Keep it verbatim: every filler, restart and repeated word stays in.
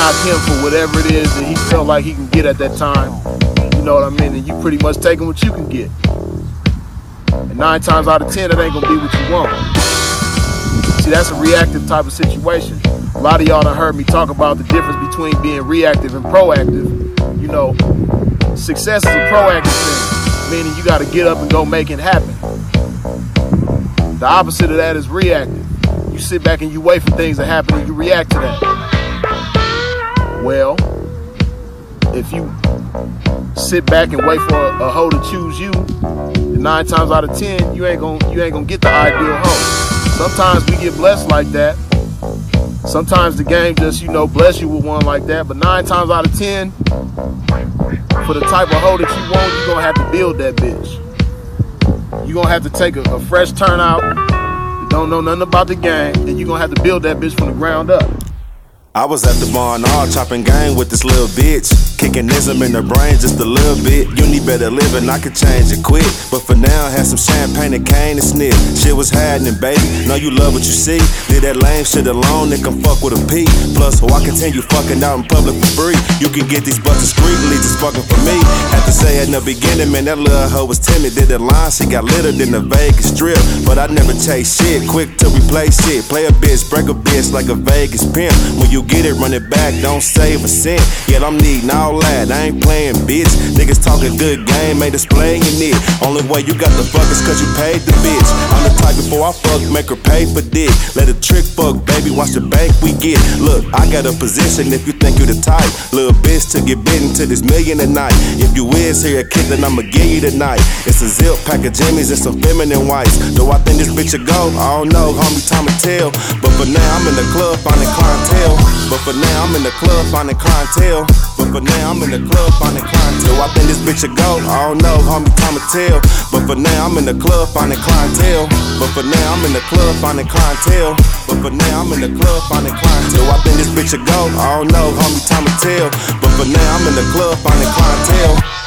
knock him for whatever it is that he felt like he can get at that time. You know what I mean? And you pretty much taking what you can get. And nine times out of ten, it ain't gonna be what you want. See, that's a reactive type of situation. A lot of y'all done heard me talk about the difference between being reactive and proactive. You know, success is a proactive thing, meaning you gotta get up and go make it happen. The opposite of that is reactive. You sit back and you wait for things to happen and you react to that. Well, if you sit back and wait for a, a hoe to choose you, nine times out of ten, you ain't gonna you ain't gonna get the ideal hoe. Sometimes we get blessed like that. Sometimes the game just, you know, bless you with one like that. But nine times out of ten, for the type of hoe that you want, you're gonna have to build that bitch. You're gonna have to take a, a fresh turnout that don't know nothing about the game, and you're gonna have to build that bitch from the ground up. I was at the bar and all chopping game with this little bitch. Kicking ism in her brain just a little bit. You need better living, I could change it quick. But for now, had some champagne and cane and sniff. Shit was happening, baby. Know you love what you see. Did that lame shit alone, they can fuck with a P. Plus, so I continue fucking out in public for free. You can get these butts discreetly, just fucking for me. Had to say at the beginning, man, that little hoe was timid. Did the line, she got littered in the Vegas strip. But I never chase shit, quick to replace shit. Play a bitch, break a bitch like a Vegas pimp. When you get it, run it back, don't save a cent. Yet I'm needing all that, I ain't playing, bitch. Niggas talking good game, ain't displaying it. Only way you got the fuck is cause you paid the bitch. I'm the type before I fuck, make her pay for dick. Let a trick fuck, baby, watch the bank we get. Look, I got a position if you think you the type. Little bitch to get bitten to this million a night. If you is here a kid, then I'ma give you tonight. It's a zip, pack of Jimmys and some feminine whites. Though I think this bitch a go, I don't know, homie, time to tell. But for now, I'm in the club, finding clientele. But for now, I'm in the club, finding clientele. But for now, I'm in the club, finding clientele. I think this bitch a go, I don't know, homie, time to tell. But for now, I'm in the club, finding clientele. But for now, I'm in the club, finding clientele. But for now, I'm in the club, finding clientele. I think this bitch a go, I don't know, homie, time to tell. But for now, I'm in the club, finding clientele.